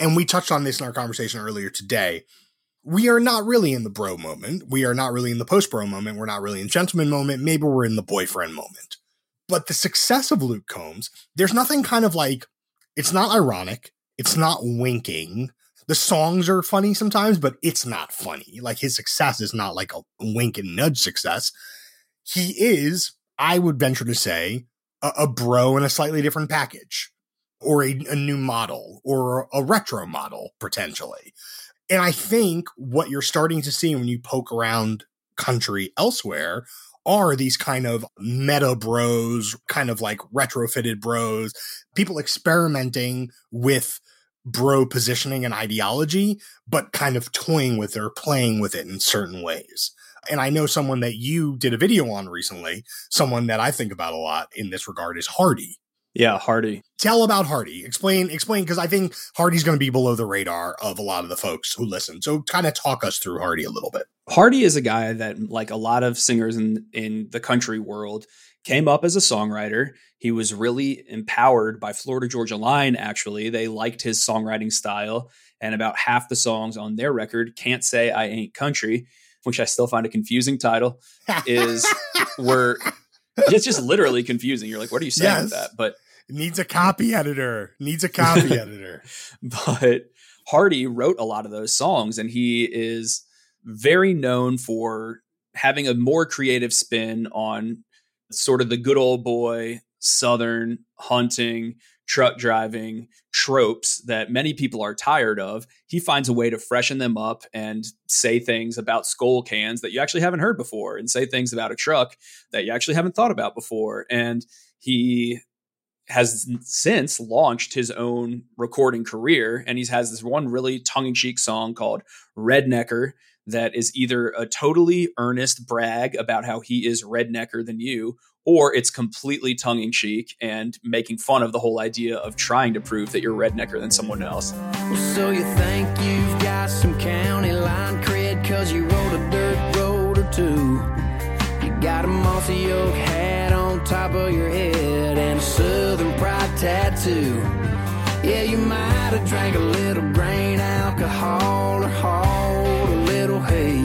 and we touched on this in our conversation earlier today, we are not really in the bro moment. We are not really in the post-bro moment. We're not really in gentleman moment. Maybe we're in the boyfriend moment. But the success of Luke Combs, there's nothing kind of like, it's not ironic. It's not winking. The songs are funny sometimes, but it's not funny. Like, his success is not like a wink and nudge success. He is, I would venture to say, a bro in a slightly different package, or a new model, or a retro model, potentially. And I think what you're starting to see when you poke around country elsewhere are these kind of meta bros, kind of like retrofitted bros, people experimenting with bro positioning and ideology, but kind of toying with it or playing with it in certain ways. And I know someone that you did a video on recently, someone that I think about a lot in this regard is Hardy. Yeah, Hardy. Tell about Hardy. Explain, because I think Hardy's going to be below the radar of a lot of the folks who listen. So kind of talk us through Hardy a little bit. Hardy is a guy that, like a lot of singers in the country world, came up as a songwriter. He was really empowered by Florida Georgia Line, actually. They liked his songwriting style. And about half the songs on their record, Can't Say I Ain't Country, which I still find a confusing title, were it's just literally confusing. You're like, what are you saying with that? But needs a copy editor. But Hardy wrote a lot of those songs, and he is very known for having a more creative spin on sort of the good old boy, Southern hunting, truck driving tropes that many people are tired of. He finds a way to freshen them up and say things about Skoal cans that you actually haven't heard before, and say things about a truck that you actually haven't thought about before. And he has since launched his own recording career, and he has this one really tongue-in-cheek song called Rednecker that is either a totally earnest brag about how he is rednecker than you, or it's completely tongue-in-cheek and making fun of the whole idea of trying to prove that you're rednecker than someone else. Well, so you think you've got some county line cred 'cause you rode a dirt road or two. You got a mossy oak hat on top of your head and a Southern pride tattoo. Yeah, you might have drank a little grain alcohol or hauled a little hay.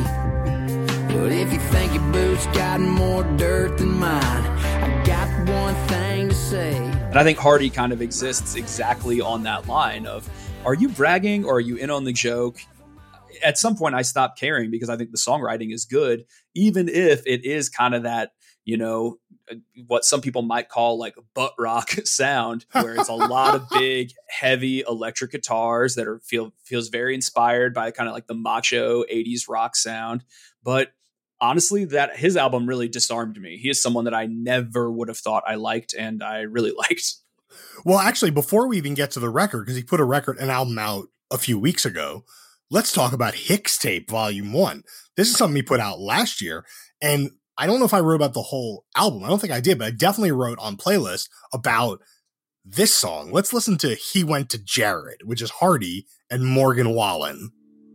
But if you think your boots got more dirt than mine, I got one thing to say. And I think Hardy kind of exists exactly on that line of, are you bragging or are you in on the joke? At some point I stopped caring, because I think the songwriting is good, even if it is kind of that, you know, what some people might call like butt rock sound, where it's a lot of big, heavy electric guitars that are feels very inspired by kind of like the macho 80s rock sound. But honestly, that his album really disarmed me. He is someone that I never would have thought I liked, and I really liked. Well, actually, before we even get to the record, because he put an album out a few weeks ago, let's talk about Hixtape Volume 1. This is something he put out last year, and I don't know if I wrote about the whole album. I don't think I did, but I definitely wrote on Playlist about this song. Let's listen to He Went to Jared, which is Hardy and Morgan Wallen.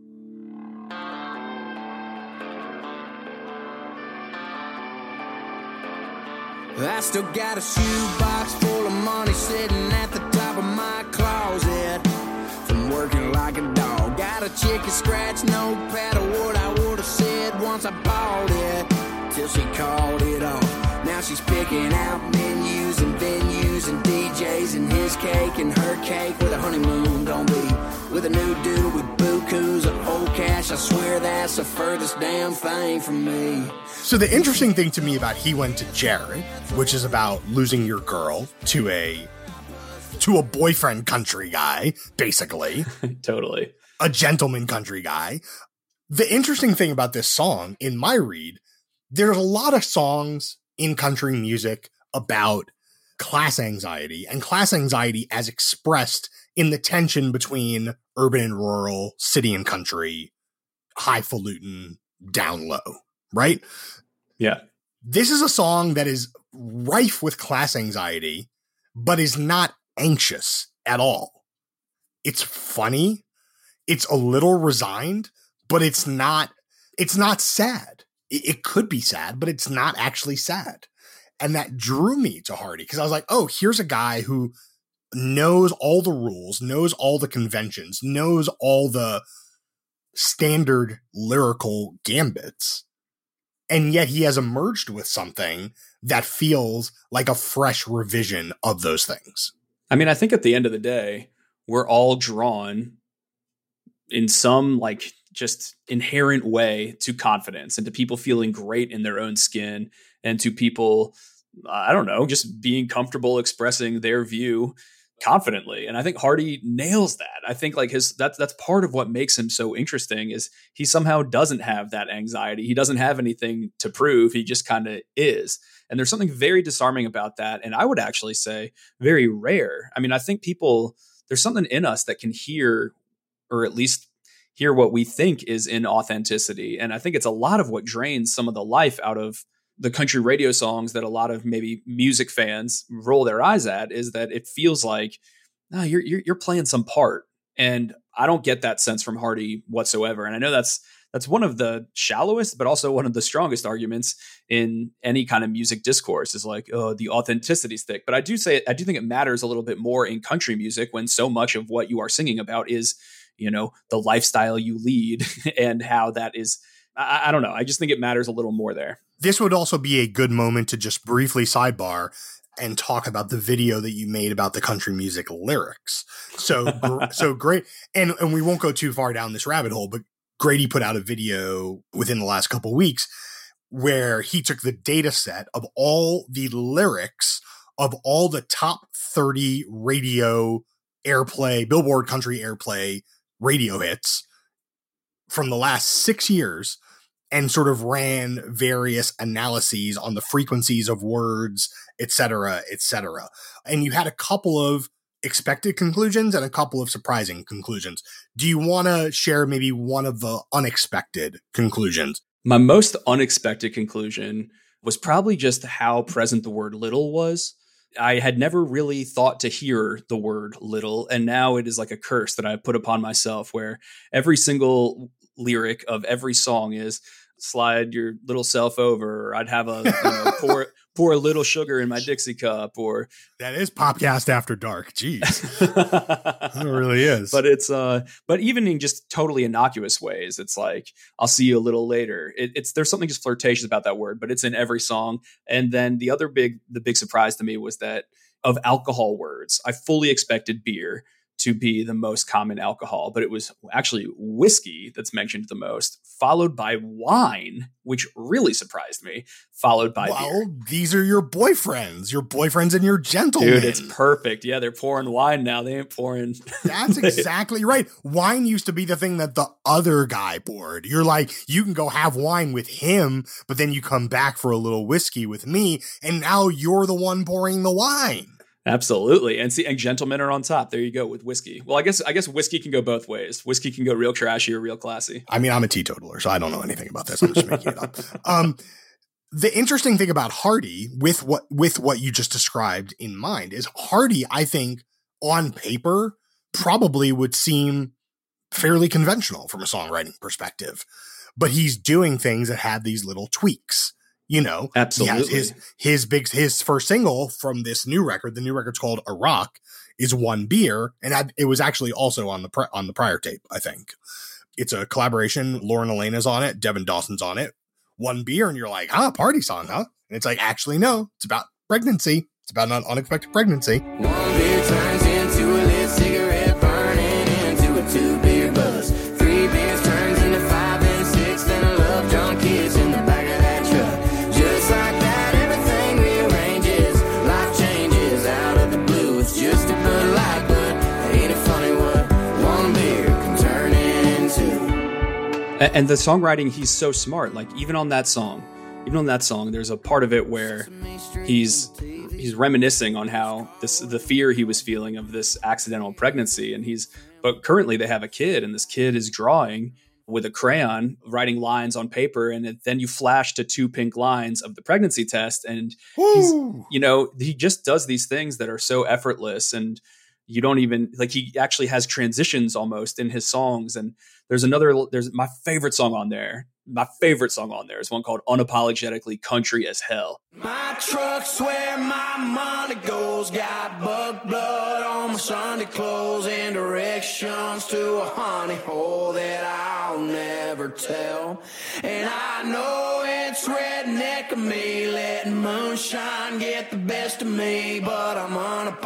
I still got a shoebox full of money sitting at the top of my closet from working like a dog. Got a chicken scratch notepad of what I would have said once I bought it, till she called it off. Now she's picking out menus and venues and DJs and his cake and her cake, where the honeymoon gonna be, with a new dude with bukus of old cash. I swear that's the furthest damn thing from me. So the interesting thing to me about He Went to Jared, which is about losing your girl to a boyfriend country guy, basically. Totally. A gentleman country guy. The interesting thing about this song, in my read, there's a lot of songs in country music about class anxiety, and class anxiety as expressed in the tension between urban and rural, city and country, highfalutin, down low, right? Yeah. This is a song that is rife with class anxiety, but is not anxious at all. It's funny. It's a little resigned, but it's not sad. It could be sad, but it's not actually sad. And that drew me to Hardy, because I was like, oh, here's a guy who knows all the rules, knows all the conventions, knows all the standard lyrical gambits. And yet he has emerged with something that feels like a fresh revision of those things. I mean, I think at the end of the day, we're all drawn in some like just inherent way to confidence and to people feeling great in their own skin and to people, I don't know, just being comfortable expressing their view confidently. And I think Hardy nails that. I think like that's part of what makes him so interesting is he somehow doesn't have that anxiety. He doesn't have anything to prove. He just kind of is. And there's something very disarming about that. And I would actually say very rare. I mean, I think there's something in us that can hear, or at least hear what we think is inauthenticity. And I think it's a lot of what drains some of the life out of the country radio songs that a lot of maybe music fans roll their eyes at, is that it feels like, no, you're playing some part. And I don't get that sense from Hardy whatsoever. And I know that's one of the shallowest, but also one of the strongest arguments in any kind of music discourse is like, oh, the authenticity stick. But I do think it matters a little bit more in country music when so much of what you are singing about is, you know, the lifestyle you lead and how that is, I don't know. I just think it matters a little more there. This would also be a good moment to just briefly sidebar and talk about the video that you made about the country music lyrics. So great. And we won't go too far down this rabbit hole, but Grady put out a video within the last couple of weeks where he took the data set of all the lyrics of all the top 30 radio airplay, Billboard country airplay radio hits from the last 6 years and sort of ran various analyses on the frequencies of words, et cetera, et cetera. And you had a couple of expected conclusions and a couple of surprising conclusions. Do you want to share maybe one of the unexpected conclusions? My most unexpected conclusion was probably just how present the word little was. I had never really thought to hear the word little, and now it is like a curse that I put upon myself where every single lyric of every song is slide your little self over, or I'd have pour a little sugar in my Dixie cup, or that is Popcast After Dark. Jeez. It really is. But it's but even in just totally innocuous ways, it's like, I'll see you a little later. There's something just flirtatious about that word, but it's in every song. And then the big surprise to me was that of alcohol words, I fully expected beer to be the most common alcohol, but it was actually whiskey that's mentioned the most, followed by wine, which really surprised me, followed by beer. These are your boyfriends and your gentlemen. Dude, it's perfect. Yeah, they're pouring wine now. They ain't pouring. That's exactly right. Wine used to be the thing that the other guy poured. You're like, you can go have wine with him, but then you come back for a little whiskey with me, and now you're the one pouring the wine. Absolutely. And gentlemen are on top. There you go with whiskey. Well, I guess whiskey can go both ways. Whiskey can go real trashy or real classy. I mean, I'm a teetotaler, so I don't know anything about this. I'm just making it up. The interesting thing about Hardy with what you just described in mind is Hardy, I think on paper probably would seem fairly conventional from a songwriting perspective, but he's doing things that have these little tweaks. You know, absolutely. His first single from this new record, the new record's called Iraq, is One Beer, and it was actually also on the prior tape. I think it's a collaboration. Lauren Elena's on it, Devin Dawson's on it. One Beer, and you're like, party song, huh? And it's like, actually, no, it's about pregnancy. It's about an unexpected pregnancy. One beer turns into a lit cigarette, burning into a 2-beer buzz. 3 beers turns into 5 and 6, then a love drunk kiss in the back of that truck. Just like that, everything rearranges. Life changes out of the blue. It's just a Bud Light, but ain't it funny what one beer can turn into? And the songwriting, he's so smart. Like even on that song, there's a part of it where he's reminiscing on how the fear he was feeling of this accidental pregnancy, but currently they have a kid, and this kid is drawing with a crayon, writing lines on paper, and then you flash to 2 pink lines of the pregnancy test, and he just does these things that are so effortless, and you don't even like. He actually has transitions almost in his songs, and there's my favorite song on there. My favorite song on there is one called Unapologetically Country as Hell. My truck's where my money goes, got bug blood on Sunday clothes and directions to a honey hole that I'll never tell. And I know it's redneck of me, letting moonshine get the best of me, but I'm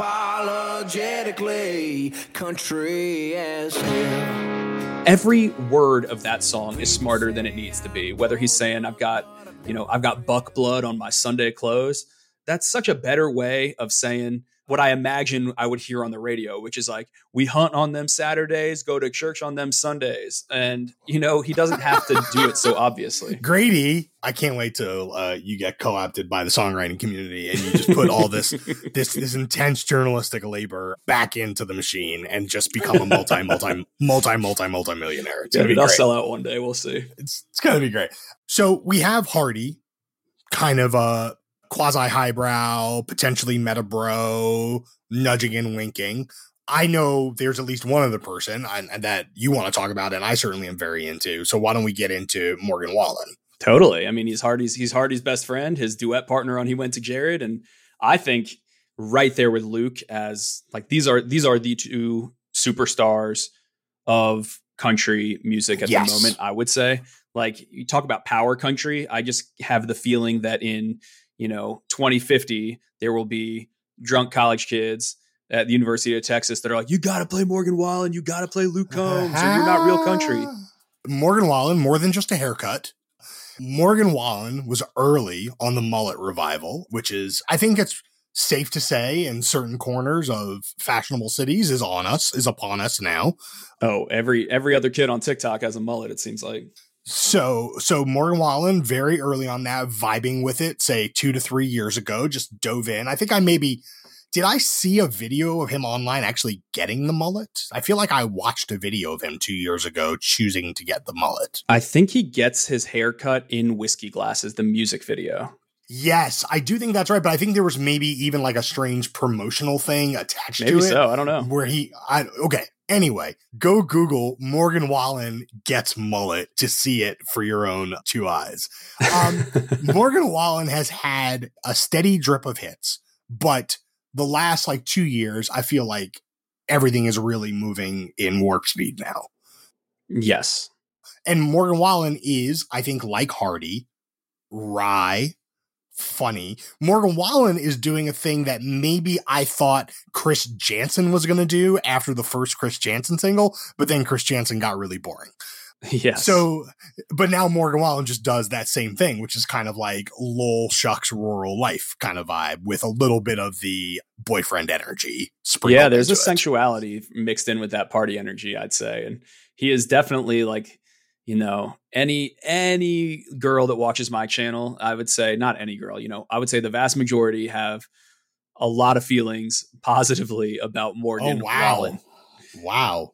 unapologetically country as hell. Every word of that song is smarter than it needs to be. Whether he's saying, I've got buck blood on my Sunday clothes. That's such a better way of saying what I imagine I would hear on the radio, which is like, we hunt on them Saturdays, go to church on them Sundays. And, he doesn't have to do it so obviously. Grady, I can't wait till you get co-opted by the songwriting community and you just put all this intense journalistic labor back into the machine and just become a multi-millionaire. It's gonna be I'll great. sell out one day. We'll see. It's going to be great. So we have Hardy, kind of a quasi-highbrow, potentially meta bro, nudging and winking. I know there's at least one other person that you want to talk about, and I certainly am very into. So why don't we get into Morgan Wallen? Totally. I mean, he's Hardy's best friend, his duet partner on He Went to Jared, and I think right there with Luke as like these are the two superstars of country music at the moment. I would say, like, you talk about power country. I just have the feeling that in 2050 there will be drunk college kids at the University of Texas that are like, you got to play Morgan Wallen, you got to play Luke Combs, or you're not real country. Morgan Wallen, more than just a haircut. Morgan Wallen was early on the mullet revival, which is, I think it's safe to say, in certain corners of fashionable cities is upon us now. Oh, every other kid on TikTok has a mullet, it seems like. So Morgan Wallen, very early on that, vibing with it, say 2 to 3 years ago, just dove in. I think did I see a video of him online actually getting the mullet? I feel like I watched a video of him 2 years ago choosing to get the mullet. I think he gets his haircut in Whiskey Glasses, the music video. Yes, I do think that's right. But I think there was maybe even like a strange promotional thing attached to it. Maybe so. I don't know. Where okay. Anyway, go Google Morgan Wallen gets mullet to see it for your own two eyes. Morgan Wallen has had a steady drip of hits, but the last 2 years, I feel like everything is really moving in warp speed now. Yes. And Morgan Wallen is, I think, like Hardy, wry, funny. Morgan Wallen is doing a thing that maybe I thought Chris Jansen was going to do after the first Chris Jansen single, but then Chris Jansen got really boring. Yes. So, but now Morgan Wallen just does that same thing, which is kind of like lol shucks rural life kind of vibe with a little bit of the boyfriend energy. Yeah, there's a sensuality mixed in with that party energy, I'd say. And he is definitely like, any girl that watches my channel, I would say, not any girl, I would say the vast majority have a lot of feelings positively about Morgan Wallen. Wow.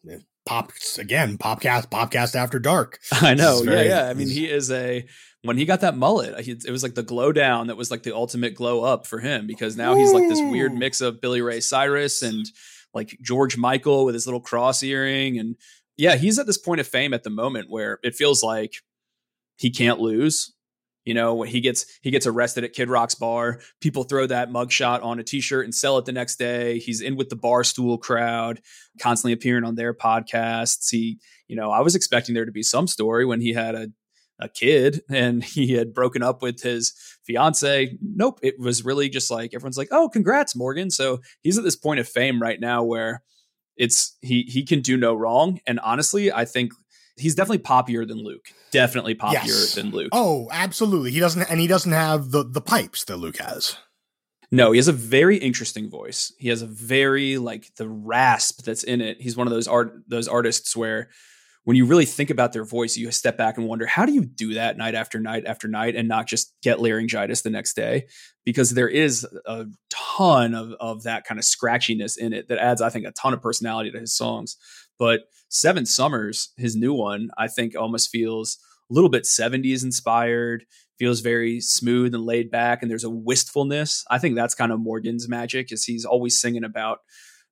Popcast after dark. I know. Yeah. I mean, he is when he got that mullet, it was like the glow down that was like the ultimate glow up for him, because now he's like this weird mix of Billy Ray Cyrus and like George Michael with his little cross earring. And yeah, he's at this point of fame at the moment where it feels like he can't lose. When he gets arrested at Kid Rock's bar, people throw that mugshot on a t-shirt and sell it the next day. He's in with the Barstool crowd, constantly appearing on their podcasts. I was expecting there to be some story when he had a kid and he had broken up with his fiance. Nope. It was really just like, everyone's like, oh, congrats, Morgan. So he's at this point of fame right now where he can do no wrong. And honestly, I think he's definitely poppier than Luke. Definitely poppier than Luke. Oh, absolutely. He doesn't have the pipes that Luke has. No, he has a very interesting voice. He has a very the rasp that's in it. He's one of those artists where when you really think about their voice, you step back and wonder, how do you do that night after night after night and not just get laryngitis the next day? Because there is a ton of that kind of scratchiness in it that adds, I think, a ton of personality to his songs. But Seven Summers, his new one, I think almost feels a little bit 70s inspired, feels very smooth and laid back. And there's a wistfulness. I think that's kind of Morgan's magic, is he's always singing about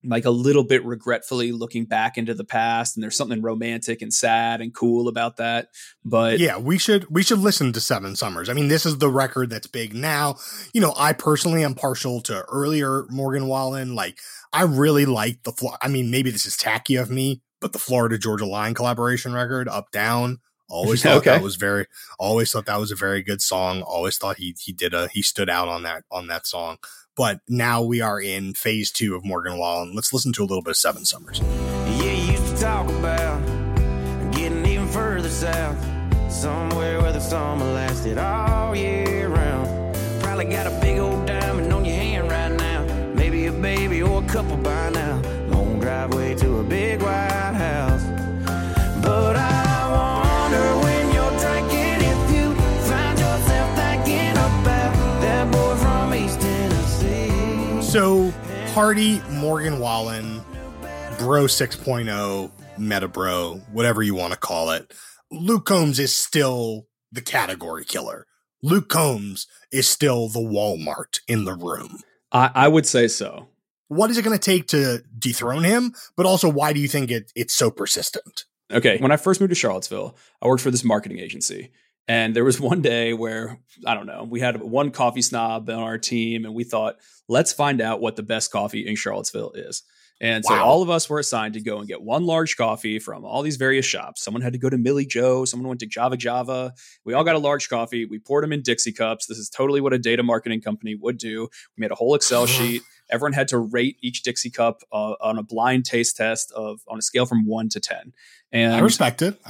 like a little bit regretfully looking back into the past, and there's something romantic and sad and cool about that. But yeah, we should listen to Seven Summers. I mean, this is the record that's big now. You know, I personally am partial to earlier Morgan Wallen. Like, I really like I mean, maybe this is tacky of me, but the Florida Georgia Line collaboration record, Up Down, always thought that was a very good song. Always thought he stood out on that song. But now we are in phase 2 of Morgan Wallen. Let's listen to a little bit of Seven Summers. Yeah, you used to talk about getting even further south, somewhere where the summer lasted all year round. Probably got a big old diamond on your hand right now, maybe a baby or a couple by now. Long driveway to a big white house. But I wonder when you're drinking if you find yourself thinking about that boy from East Tennessee. So, Hardy, Morgan Wallen, Bro 6.0, Meta Bro, whatever you want to call it. Luke Combs is still the category killer. Luke Combs is still the Walmart in the room. I would say so. What is it going to take to dethrone him? But also, why do you think it's so persistent? Okay, when I first moved to Charlottesville, I worked for this marketing agency. And there was one day where, I don't know, we had one coffee snob on our team, and we thought, let's find out what the best coffee in Charlottesville is. And so all of us were assigned to go and get one large coffee from all these various shops. Someone had to go to Millie Joe. Someone went to Java Java. We all got a large coffee. We poured them in Dixie cups. This is totally what a data marketing company would do. We made a whole Excel sheet. Everyone had to rate each Dixie cup on a blind taste test on a scale from 1 to 10. And I respect it.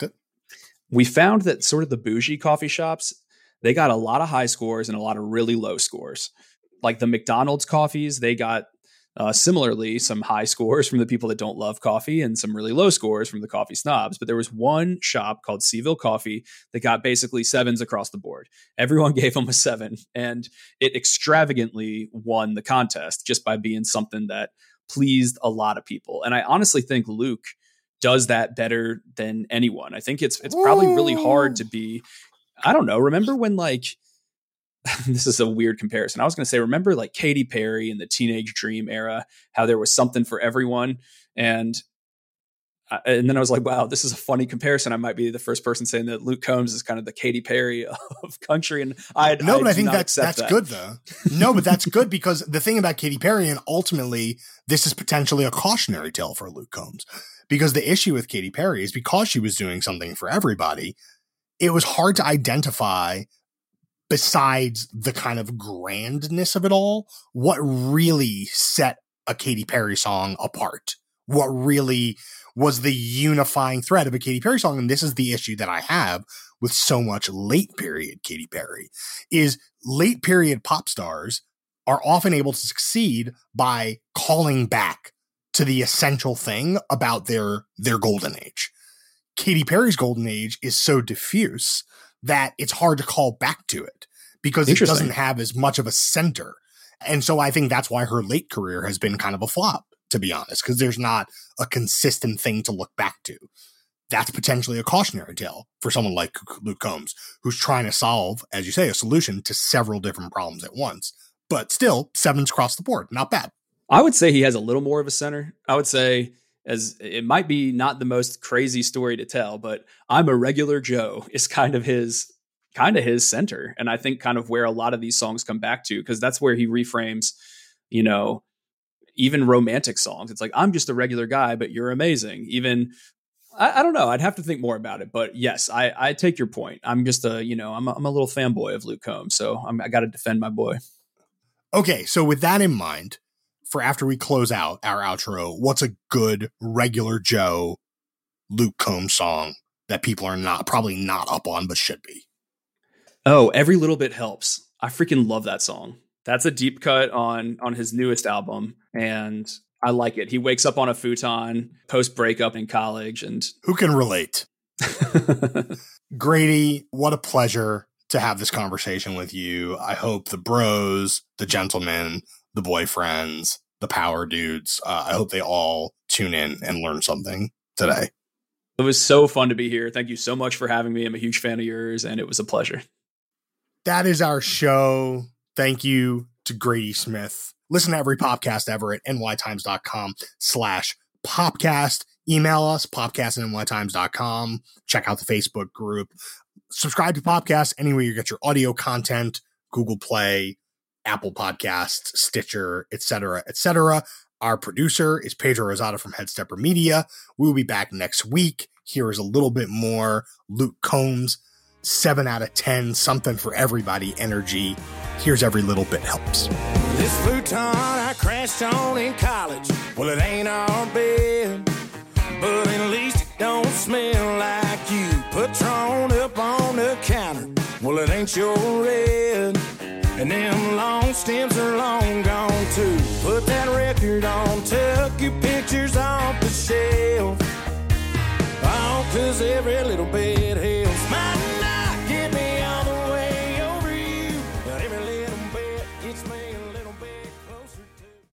We found that sort of the bougie coffee shops, they got a lot of high scores and a lot of really low scores. Like the McDonald's coffees, they got similarly some high scores from the people that don't love coffee and some really low scores from the coffee snobs. But there was one shop called Seaville Coffee that got basically 7s across the board. Everyone gave them a 7, and it extravagantly won the contest just by being something that pleased a lot of people. And I honestly think Luke does that better than anyone. I think it's probably really hard to be, I don't know. Remember when, like, this is a weird comparison. I was going to say, remember like Katy Perry in the Teenage Dream era, how there was something for everyone. And then I was like, wow, this is a funny comparison. I might be the first person saying that Luke Combs is kind of the Katy Perry of country. And but I think that's good though. No, but that's good, because the thing about Katy Perry, and ultimately this is potentially a cautionary tale for Luke Combs, because the issue with Katy Perry is because she was doing something for everybody, it was hard to identify, besides the kind of grandness of it all, what really set a Katy Perry song apart. What really was the unifying thread of a Katy Perry song. And this is the issue that I have with so much late period Katy Perry, is late period pop stars are often able to succeed by calling back to the essential thing about their golden age. Katy Perry's golden age is so diffuse that it's hard to call back to it because it doesn't have as much of a center. And so I think that's why her late career has been kind of a flop, to be honest, because there's not a consistent thing to look back to. That's potentially a cautionary tale for someone like Luke Combs, who's trying to solve, as you say, a solution to several different problems at once. But still, 7s across the board. Not bad. I would say he has a little more of a center. I would say, as it might be not the most crazy story to tell, but I'm a Regular Joe is kind of his center. And I think kind of where a lot of these songs come back to, because that's where he reframes, you know, even romantic songs. It's like, I'm just a regular guy, but you're amazing. Even, I don't know. I'd have to think more about it, but yes, I take your point. I'm just I'm a little fanboy of Luke Combs. So I got to defend my boy. Okay. So with that in mind, for after we close out our outro, what's a good Regular Joe Luke Combs song that people are probably not up on, but should be? Oh, Every Little Bit Helps. I freaking love that song. That's a deep cut on his newest album, and I like it. He wakes up on a futon post breakup in college, and who can relate? Grady, what a pleasure to have this conversation with you. I hope the bros, the gentlemen, the boyfriends, the power dudes, I hope they all tune in and learn something today. It was so fun to be here. Thank you so much for having me. I'm a huge fan of yours, and it was a pleasure. That is our show. Thank you to Grady Smith Listen to every podcast ever at nytimes.com/popcast. Email us, popcast@nytimes.com. Check out the Facebook group. Subscribe to Popcast anywhere you get your audio content, Google Play, Apple Podcasts, Stitcher, etc., etc. Our producer is Pedro Rosado from Headstepper Media. We will be back next week. Here is a little bit more Luke Combs, 7 out of 10, something for everybody energy. Here's every little bit helps. This futon I crashed on in college, well, it ain't our bed, but at least it don't smell like you. Patron up on the counter, well, it ain't your red, and them long stems are long gone too.